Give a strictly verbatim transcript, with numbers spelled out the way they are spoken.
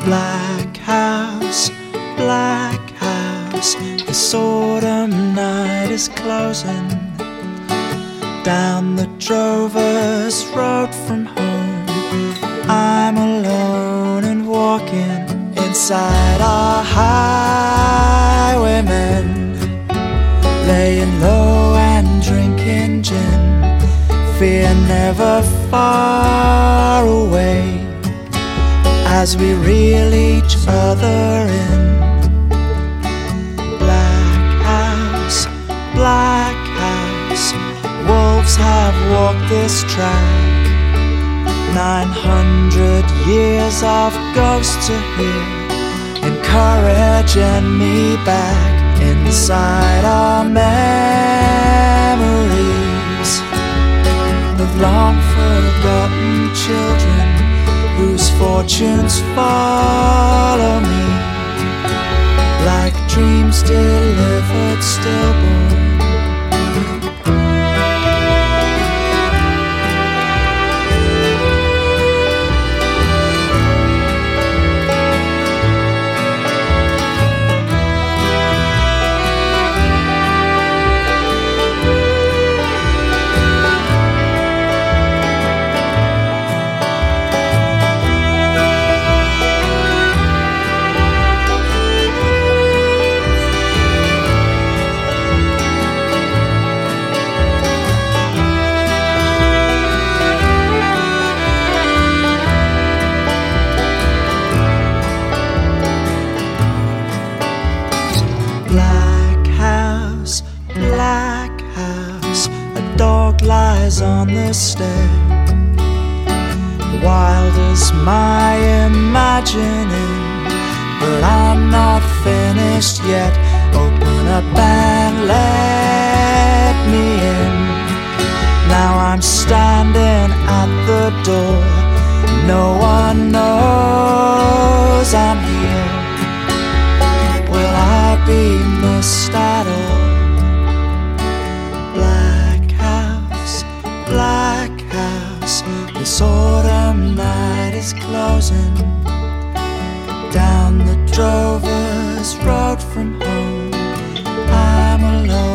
Black house, black house, this autumn night is closing. Down the drover's road from home, I'm alone and walking inside our highwaymen, laying low and drinking gin, fear never far away, as we reel each other in. Black house, black house, wolves have walked this track, nine hundred years of ghosts to hear, encouraging me back inside our memories of long forgotten children whose fortunes follow me like dreams delivered stillborn. Black house, black house, a dog lies on the stair. Wild as my imagining, but I'm not finished yet. Open up and let me in. Now I'm standing at the door, no one knows I'm here. Will I be missed at all? Black house, black house, this autumn night is closing. Down the drover's road from home, I'm alone.